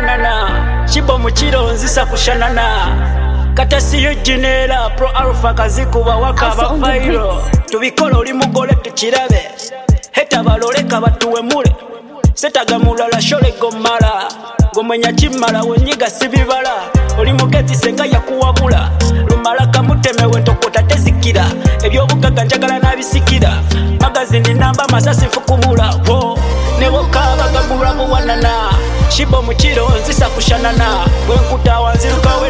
wanana Chibo mukiro nzisa kushanana Kata siyo jinera pro alpha kazikuba wakaba fairo Tubikola oli mugole tukirabe Heta baloleka batuwe mule Setaga mulala shole gomala Gomenya chimala wenyiga sibibala Oli mugezi senga yakuwabula Lumala kamuteme wentokota tezikira Ebyobugaga njagala nabisikira Magazini namba masasi fukubula Nebo kaba gagura muwanana Chibo mukiro nzisa kushanana Wenkuta wanziruka we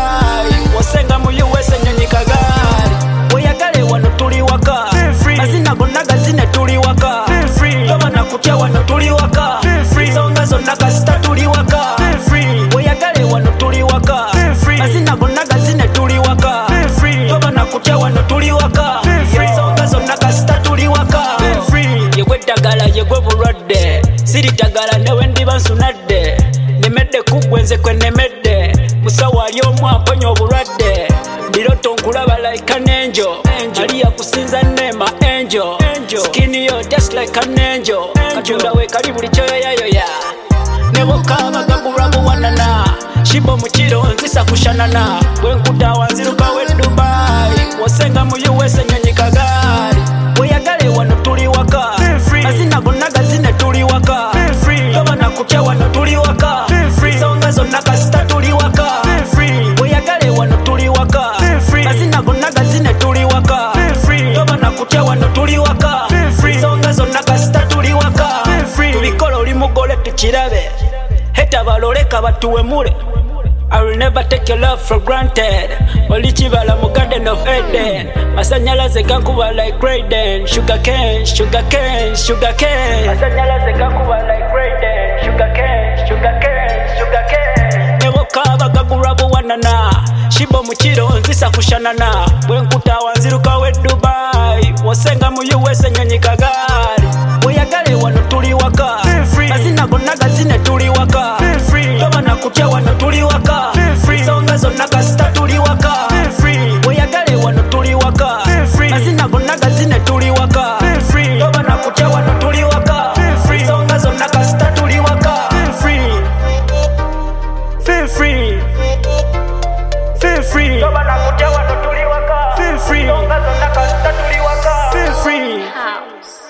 Dubai Wasenga mu US nyonyi kagari Weyagale wano tuli waka Mazina gonaga zine tuli waka Yoba nakutya wano tuli waka Songa zonna kasita tuli waka Weyagale wano tuli waka Mazina gonaga zine tuli waka Yoba nakutya wano tuli waka Songa zonna kasita tuli waka Yegwe dagala yegwe bulwadde Siri dagala newe ndiba nsunadde Nemedde kugwenze kwe nemedde Musawa ali omwamponya obulwadde Biroto nkulaba like an angel Aliya kusinza nema angel Skin yo just like an angel Katunda we kali buli choyo yayoya Nebo kaba gagura muwanana Chibo mukiro nzisa kushanana Wenkuta wanziruka we Dubai Wasenga mu US nyonyi kagari Weyagale wano tuli waka Mazina gonaga zine tuli waka Yoba nakutya wano tuli waka Songa zonna kasita tuli waka Weyagale wano tuli waka Mazina gonaga zine tuli waka Yoba nakutya wano tuli waka Songa zonna kasita tuli waka Tubikola oli mugole tukirabe Heta baloleka batuwe mule I will never take your love for granted Oli chibala mu garden of Eden Masanyalaze gankuba like Raiden Sugar cane, sugar cane, sugar cane Masanyalaze gankuba like Raiden Sugar cane, sugar cane, sugar cane Nebo kaba gagura buwanana Chibo mukiro nzisa kushanana Wenkuta wanziruka we Dubai Wasenga mu US nyonyi kagari Weyagale wano tuli waka Mazina gonaga zine tuli waka Yoba nakutya wano tuli waka Songa zonna kasita tuli waka Weyagale wano tuli waka Mazina gonaga zine tuli waka Yoba nakutya wano tuli waka Songa zonna kasita tuli waka Feel free Feel free Yoba nakutya wano tuli waka Songa zonna kasita tuli waka Feel free